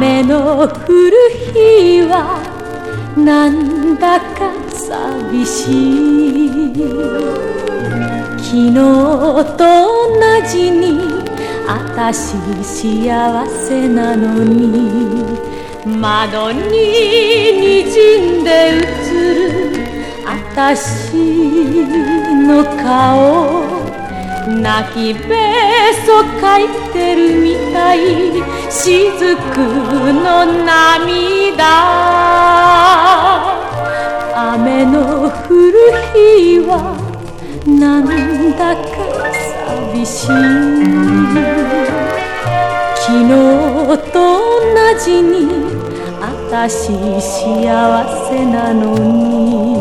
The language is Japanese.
雨の降る日はなんだか寂しい。昨日と同じにあたし幸せなのに、窓に滲んで映るあたしの顔、泣きべそかいてるみたい、雫の涙。雨の降る日はなんだか寂しい。昨日と同じにあたし幸せなのに。